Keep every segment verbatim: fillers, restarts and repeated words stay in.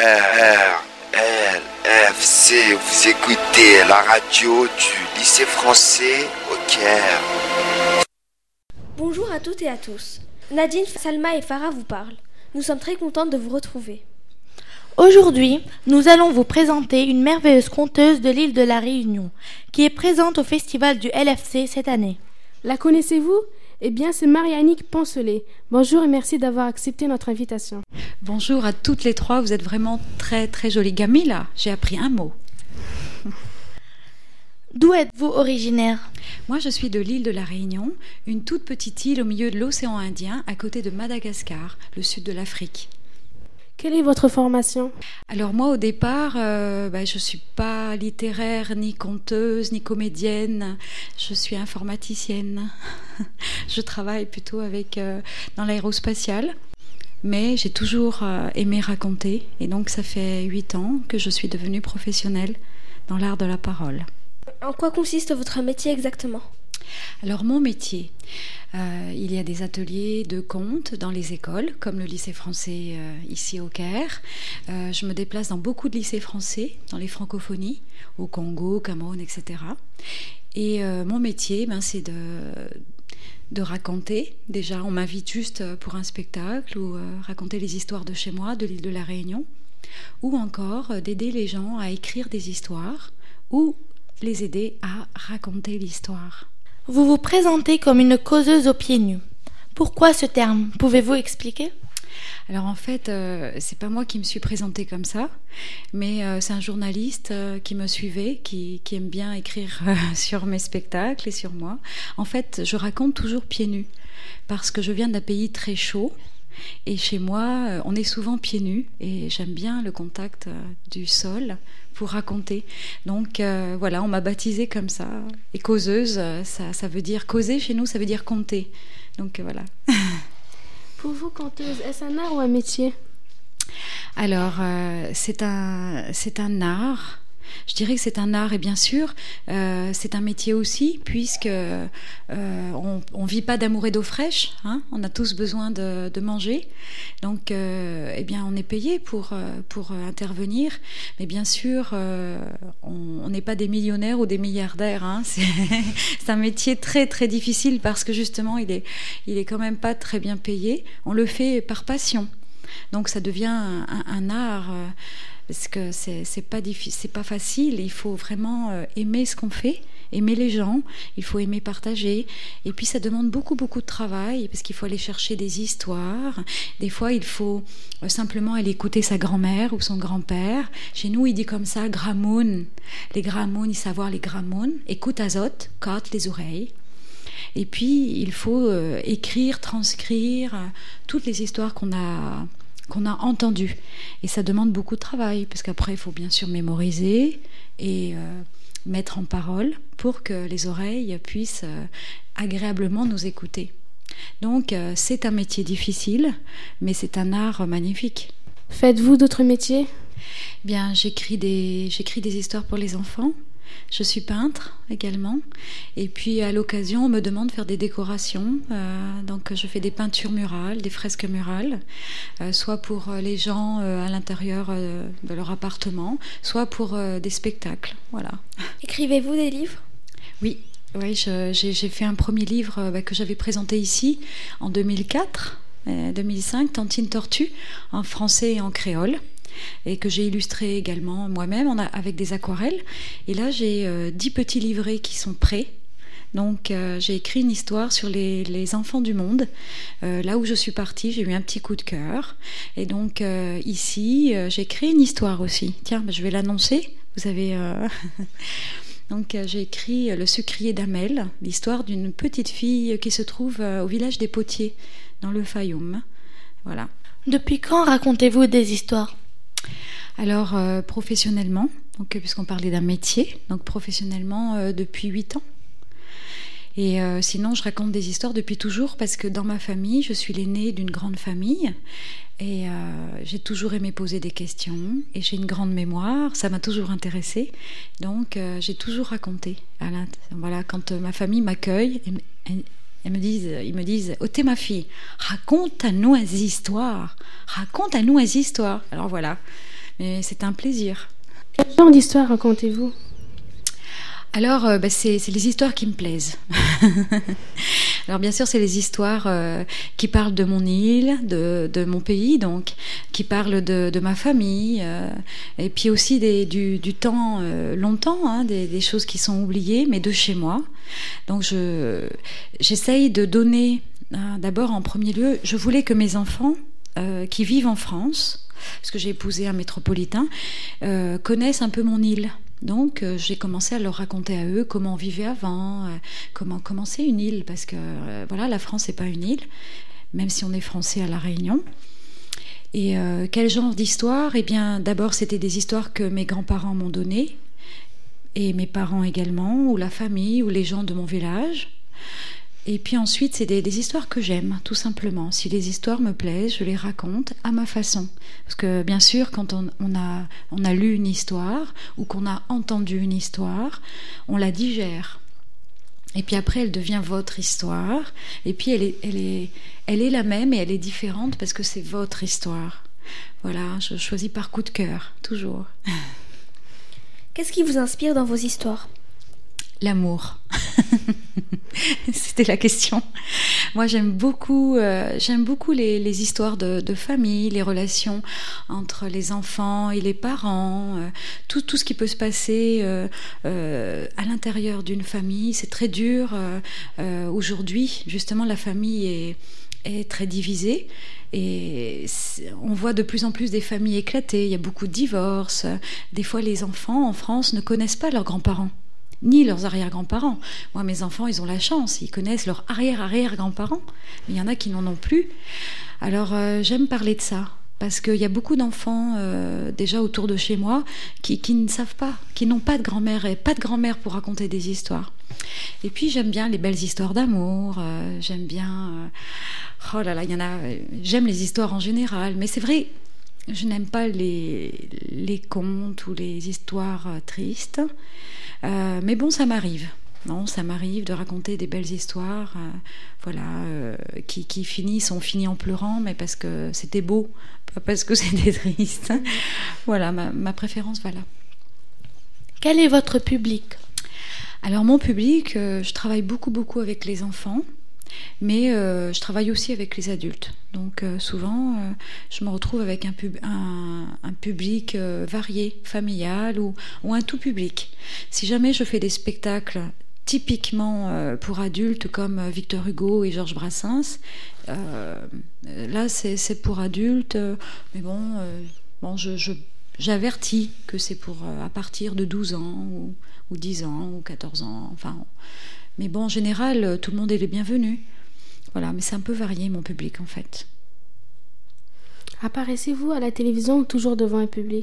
R, L, F, C, vous écoutez la radio du lycée français au Caire. Bonjour à toutes et à tous. Nadine, Salma et Farah vous parlent. Nous sommes très contentes de vous retrouver. Aujourd'hui, nous allons vous présenter une merveilleuse conteuse de l'île de la Réunion, qui est présente au festival du L F C cette année. La connaissez-vous ? Eh bien, c'est Marie-Annick Poncelet. Bonjour et merci d'avoir accepté notre invitation. Bonjour à toutes les trois, vous êtes vraiment très très jolies. Gamila, j'ai appris un mot. D'où êtes-vous originaire ? Moi, je suis de l'île de la Réunion, une toute petite île au milieu de l'océan Indien, à côté de Madagascar, le sud de l'Afrique. Quelle est votre formation ? Alors moi, au départ, euh, bah, je ne suis pas littéraire, ni conteuse, ni comédienne. Je suis informaticienne. Je travaille plutôt avec, euh, dans l'aérospatiale. Mais j'ai toujours euh, aimé raconter. Et donc, ça fait huit ans que je suis devenue professionnelle dans l'art de la parole. En quoi consiste votre métier exactement ? Alors mon métier, euh, il y a des ateliers de contes dans les écoles, comme le lycée français euh, ici au Caire. Euh, je me déplace dans beaucoup de lycées français, dans les francophonies, au Congo, au Cameroun, et cetera. Et euh, mon métier, ben, c'est de, de raconter. Déjà, on m'invite juste pour un spectacle ou euh, raconter les histoires de chez moi, de l'île de la Réunion, ou encore euh, d'aider les gens à écrire des histoires ou les aider à raconter l'histoire. Vous vous présentez comme une causeuse aux pieds nus. Pourquoi ce terme ? Pouvez-vous expliquer ? Alors en fait, euh, c'est pas moi qui me suis présentée comme ça, mais euh, c'est un journaliste euh, qui me suivait, qui, qui aime bien écrire euh, sur mes spectacles et sur moi. En fait, je raconte toujours pieds nus, parce que je viens d'un pays très chaud, et chez moi, euh, on est souvent pieds nus, et j'aime bien le contact euh, du sol pour raconter. Donc euh, voilà, on m'a baptisée comme ça. Et causeuse, ça, ça veut dire causer chez nous, ça veut dire compter. Donc euh, voilà. Pour vous, conteuse, est-ce un art ou un métier ? Alors, euh, c'est un, c'est un art. Je dirais que c'est un art et bien sûr, euh, c'est un métier aussi, puisque euh, on ne vit pas d'amour et d'eau fraîche, hein, on a tous besoin de, de manger, donc euh, eh bien, on est payé pour, pour intervenir, mais bien sûr, euh, on n'est pas des millionnaires ou des milliardaires, hein, c'est, c'est un métier très très difficile parce que justement, il est, il est quand même pas très bien payé, on le fait par passion, donc ça devient un, un, un art... Euh, parce que c'est, c'est pas difficile, c'est pas facile. Il faut vraiment euh, aimer ce qu'on fait, aimer les gens. Il faut aimer partager. Et puis ça demande beaucoup beaucoup de travail parce qu'il faut aller chercher des histoires. Des fois, il faut euh, simplement aller écouter sa grand-mère ou son grand-père. Chez nous, il dit comme ça, gramoun. Les gramoun, il savoir les gramoun. Écoute azote, cote les oreilles. Et puis il faut euh, écrire, transcrire euh, toutes les histoires qu'on a. qu'on a entendu. Et ça demande beaucoup de travail, parce qu'après, il faut bien sûr mémoriser et euh, mettre en parole pour que les oreilles puissent euh, agréablement nous écouter. Donc, euh, c'est un métier difficile, mais c'est un art magnifique. Faites-vous d'autres métiers ? Bien, j'écris des, j'écris des histoires pour les enfants. Je suis peintre également, et puis à l'occasion on me demande de faire des décorations, euh, donc je fais des peintures murales, des fresques murales, euh, soit pour les gens euh, à l'intérieur euh, de leur appartement, soit pour euh, des spectacles, voilà. Écrivez-vous des livres ? Oui, oui je, j'ai, j'ai fait un premier livre euh, bah, que j'avais présenté ici en deux mille quatre, euh, deux mille cinq, Tantine Tortue, en français et en créole. Et que j'ai illustré également moi-même on a, avec des aquarelles. Et là, j'ai euh, dix petits livrets qui sont prêts. Donc, euh, j'ai écrit une histoire sur les, les enfants du monde. Euh, là où je suis partie, j'ai eu un petit coup de cœur. Et donc, euh, ici, euh, j'ai créé une histoire aussi. Tiens, bah, je vais l'annoncer. Vous avez... Euh... Donc, euh, j'ai écrit Le sucrier d'Amel, l'histoire d'une petite fille qui se trouve euh, au village des Potiers, dans le Fayoum. Voilà. Depuis quand racontez-vous des histoires ? Alors, euh, professionnellement, donc, puisqu'on parlait d'un métier, donc professionnellement euh, depuis huit ans. Et euh, sinon, je raconte des histoires depuis toujours parce que dans ma famille, je suis l'aînée d'une grande famille et euh, j'ai toujours aimé poser des questions et j'ai une grande mémoire, ça m'a toujours intéressée. Donc, euh, j'ai toujours raconté. Voilà, quand euh, ma famille m'accueille, elle, elle, Ils me disent, ils me disent, oh t'es ma fille, raconte-nous une histoire, raconte-nous une histoire. Alors voilà. mais c'est un plaisir. Quel genre d'histoire racontez-vous ? Alors, euh, bah, c'est, c'est les histoires qui me plaisent. Alors, bien sûr, c'est les histoires euh, qui parlent de mon île, de, de mon pays, donc, qui parlent de, de ma famille, euh, et puis aussi des, du, du temps euh, longtemps, hein, des, des choses qui sont oubliées, mais de chez moi. Donc, je, j'essaye de donner, hein, d'abord, en premier lieu, je voulais que mes enfants euh, qui vivent en France, parce que j'ai épousé un métropolitain, euh, connaissent un peu mon île. Donc euh, j'ai commencé à leur raconter à eux comment on vivait avant, euh, comment commencer une île, parce que euh, voilà, la France c'est pas une île, même si on est français à La Réunion. Et euh, quel genre d'histoire ? Eh bien, d'abord c'était des histoires que mes grands-parents m'ont données, et mes parents également, ou la famille, ou les gens de mon village. Et puis ensuite, c'est des, des histoires que j'aime, tout simplement. Si les histoires me plaisent, je les raconte à ma façon. Parce que bien sûr, quand on, on, a, on a lu une histoire ou qu'on a entendu une histoire, on la digère. Et puis après, elle devient votre histoire. Et puis elle est, elle est, elle est la même et elle est différente parce que c'est votre histoire. Voilà, je choisis par coup de cœur, toujours. Qu'est-ce qui vous inspire dans vos histoires ? L'amour. C'était la question. Moi, j'aime beaucoup, euh, j'aime beaucoup les, les histoires de, de famille, les relations entre les enfants et les parents, euh, tout, tout ce qui peut se passer euh, euh, à l'intérieur d'une famille. C'est très dur euh, euh, aujourd'hui. Justement, la famille est, est très divisée. Et on voit de plus en plus des familles éclatées. Il y a beaucoup de divorces. Des fois, les enfants en France ne connaissent pas leurs grands-parents, ni leurs arrière-grands-parents. Moi, mes enfants, ils ont la chance, ils connaissent leurs arrière-arrière-grands-parents, mais il y en a qui n'en ont plus. Alors, euh, j'aime parler de ça, parce qu'il y a beaucoup d'enfants, euh, déjà autour de chez moi, qui, qui ne savent pas, qui n'ont pas de grand-mère, et pas de grand-mère pour raconter des histoires. Et puis, j'aime bien les belles histoires d'amour, euh, j'aime bien... Euh, oh là là, il y en a... Euh, j'aime les histoires en général, mais c'est vrai... Je n'aime pas les, les contes ou les histoires euh, tristes. Euh, mais bon, ça m'arrive. Non, ça m'arrive de raconter des belles histoires, euh, voilà, euh, qui, qui finissent, on finit en pleurant, mais parce que c'était beau, pas parce que c'était triste. Voilà, ma, ma préférence, voilà. Quel est votre public ? Alors, mon public, euh, je travaille beaucoup, beaucoup avec les enfants. Mais euh, je travaille aussi avec les adultes. Donc euh, souvent, euh, je me retrouve avec un, pub- un, un public euh, varié, familial ou, ou un tout public. Si jamais je fais des spectacles typiquement euh, pour adultes comme Victor Hugo et Georges Brassens, euh, là c'est, c'est pour adultes, euh, mais bon, euh, bon je, je, j'avertis que c'est pour euh, à partir de douze ans ou, ou dix ans ou quatorze ans, enfin... Mais bon, en général, tout le monde est le bienvenu. Voilà, mais c'est un peu varié, mon public, en fait. Apparaissez-vous à la télévision ou toujours devant un public ?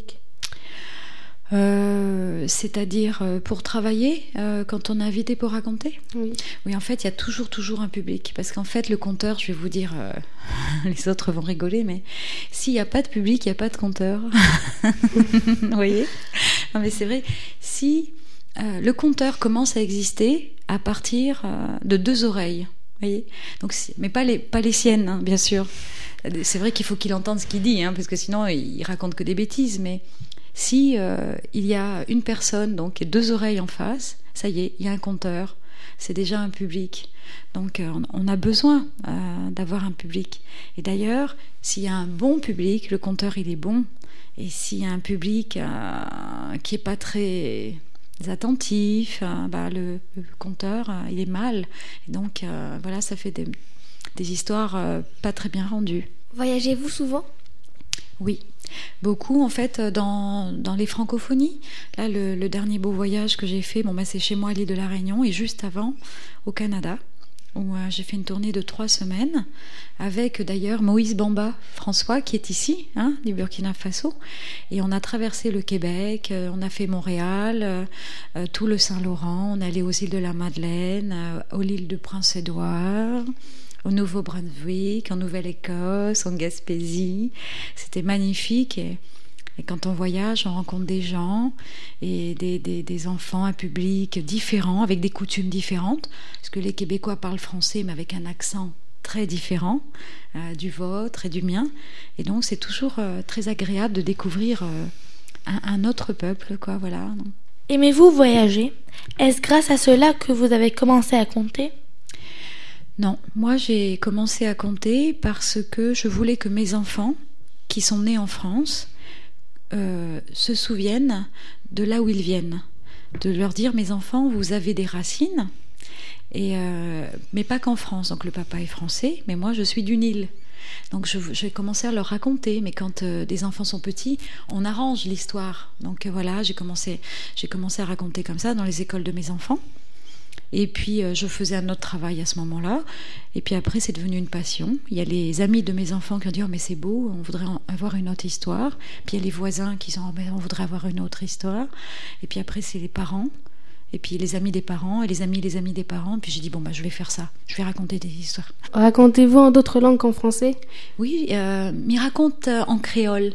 euh, C'est-à-dire, euh, pour travailler, euh, quand on est invité pour raconter ? Oui. Oui, en fait, il y a toujours, toujours un public. Parce qu'en fait, le conteur, je vais vous dire, euh, les autres vont rigoler, mais s'il n'y a pas de public, il n'y a pas de conteur. Vous voyez ? Non, mais c'est vrai, si... Euh, le conteur commence à exister à partir euh, de deux oreilles, voyez. Donc, mais pas les, pas les siennes, hein, bien sûr. C'est vrai qu'il faut qu'il entende ce qu'il dit, hein, parce que sinon il raconte que des bêtises. Mais si euh, il y a une personne, donc et deux oreilles en face, ça y est, il y a un conteur. C'est déjà un public. Donc euh, on a besoin euh, d'avoir un public. Et d'ailleurs, s'il y a un bon public, le conteur il est bon. Et s'il y a un public euh, qui est pas très attentif, euh, bah, le, le conteur euh, il est mal, et donc euh, voilà, ça fait des, des histoires euh, pas très bien rendues. Voyagez-vous souvent ? Oui, beaucoup en fait dans, dans les francophonies. Là, le, le dernier beau voyage que j'ai fait, bon, bah, c'est chez moi à l'île de la Réunion, et juste avant au Canada, où euh, j'ai fait une tournée de trois semaines avec d'ailleurs Moïse Bamba François qui est ici, hein, du Burkina Faso, et on a traversé le Québec, euh, on a fait Montréal, euh, euh, tout le Saint-Laurent, on est allé aux îles de la Madeleine, euh, aux îles de Prince-Édouard, au Nouveau-Brunswick, en Nouvelle-Écosse, en Gaspésie. C'était magnifique. Et, et quand on voyage, on rencontre des gens et des, des, des enfants, un public différent, avec des coutumes différentes. Parce que les Québécois parlent français, mais avec un accent très différent euh, du vôtre et du mien. Et donc, c'est toujours euh, très agréable de découvrir euh, un, un autre peuple, quoi, voilà. Aimez-vous voyager? Est-ce grâce à cela que vous avez commencé à compter? Non, moi j'ai commencé à compter parce que je voulais que mes enfants, qui sont nés en France, euh, se souviennent de là où ils viennent. De leur dire, mes enfants, vous avez des racines, et euh, mais pas qu'en France. Donc le papa est français, mais moi je suis d'une île. Donc je, je vais commencer à leur raconter, mais quand euh, des enfants sont petits, on arrange l'histoire. Donc euh, voilà, j'ai commencé, j'ai commencé à raconter comme ça dans les écoles de mes enfants. Et puis euh, je faisais un autre travail à ce moment-là. Et puis après, c'est devenu une passion. Il y a les amis de mes enfants qui ont dit « Oh mais c'est beau, on voudrait en avoir une autre histoire ». Puis il y a les voisins qui sont « Oh mais on voudrait avoir une autre histoire ». Et puis après, c'est les parents. Et puis les amis des parents, et les amis les amis des parents. Puis j'ai dit, bon, bah, je vais faire ça. Je vais raconter des histoires. Racontez-vous en d'autres langues qu'en français? Oui, euh, m'y raconte euh, en créole.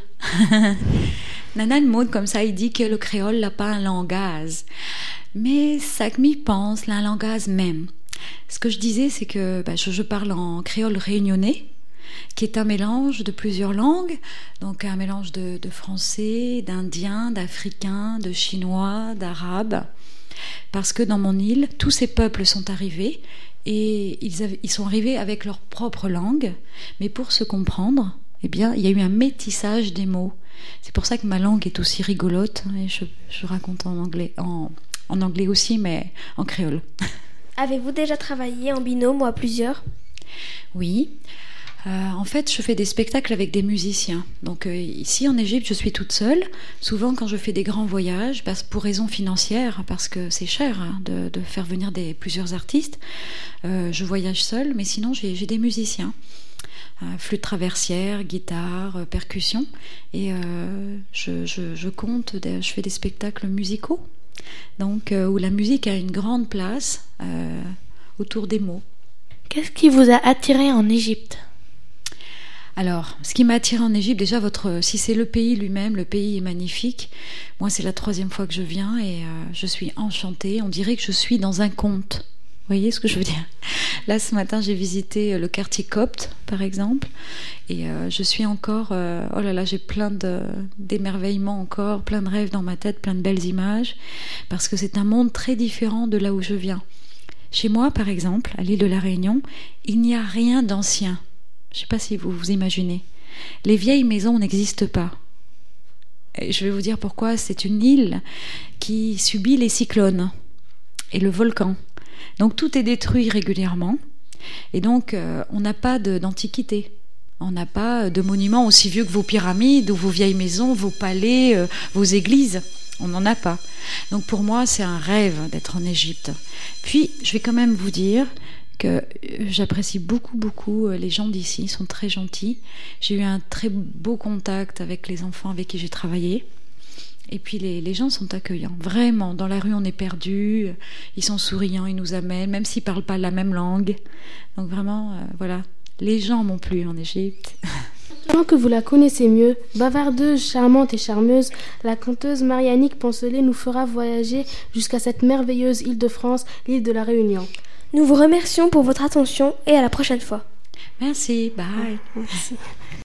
Nanan Maud, comme ça, il dit que le créole n'a pas un langage. Mais ça que m'y pense, là, un langage même. Ce que je disais, c'est que bah, je, je parle en créole réunionnais, qui est un mélange de plusieurs langues, donc un mélange de, de français, d'indien, d'africain, de chinois, d'arabe. Parce que dans mon île, tous ces peuples sont arrivés et ils, avaient, ils sont arrivés avec leur propre langue, mais pour se comprendre, eh bien, il y a eu un métissage des mots. C'est pour ça que ma langue est aussi rigolote, et je, je raconte en anglais, en, en anglais aussi, mais en créole. Avez-vous déjà travaillé en binôme ou à plusieurs? Oui. Euh, en fait, je fais des spectacles avec des musiciens. Donc euh, ici en Égypte, je suis toute seule. Souvent, quand je fais des grands voyages, parce, pour raisons financières, parce que c'est cher hein, de, de faire venir des, plusieurs artistes, euh, je voyage seule. Mais sinon, j'ai, j'ai des musiciens, euh, flûte traversière, guitare, euh, percussion, et euh, je, je, je compte, des, je fais des spectacles musicaux, donc euh, où la musique a une grande place euh, autour des mots. Qu'est-ce qui vous a attiré en Égypte? Alors, ce qui m'a attiré en Égypte, déjà, votre, si c'est le pays lui-même, le pays est magnifique. Moi, c'est la troisième fois que je viens et euh, je suis enchantée. On dirait que je suis dans un conte. Vous voyez ce que je veux dire? Là, ce matin, j'ai visité le quartier copte, par exemple, et euh, je suis encore... Euh, oh là là, j'ai plein de, d'émerveillements encore, plein de rêves dans ma tête, plein de belles images, parce que c'est un monde très différent de là où je viens. Chez moi, par exemple, à l'île de la Réunion, il n'y a rien d'ancien. Je ne sais pas si vous vous imaginez. Les vieilles maisons n'existent pas. Et je vais vous dire pourquoi. C'est une île qui subit les cyclones et le volcan. Donc tout est détruit régulièrement. Et donc euh, on n'a pas de, d'antiquité. On n'a pas de monuments aussi vieux que vos pyramides ou vos vieilles maisons, vos palais, euh, vos églises. On n'en a pas. Donc pour moi, c'est un rêve d'être en Égypte. Puis, je vais quand même vous dire que j'apprécie beaucoup, beaucoup les gens d'ici, ils sont très gentils. J'ai eu un très beau contact avec les enfants avec qui j'ai travaillé. Et puis les, les gens sont accueillants, vraiment. Dans la rue, on est perdu, ils sont souriants, ils nous amènent, même s'ils ne parlent pas la même langue. Donc vraiment, euh, voilà, les gens m'ont plu en Égypte. Maintenant que vous la connaissez mieux, bavardeuse, charmante et charmeuse, la conteuse Marianique Poncelet nous fera voyager jusqu'à cette merveilleuse île de France, l'île de la Réunion. Nous vous remercions pour votre attention et à la prochaine fois. Merci, bye. Merci.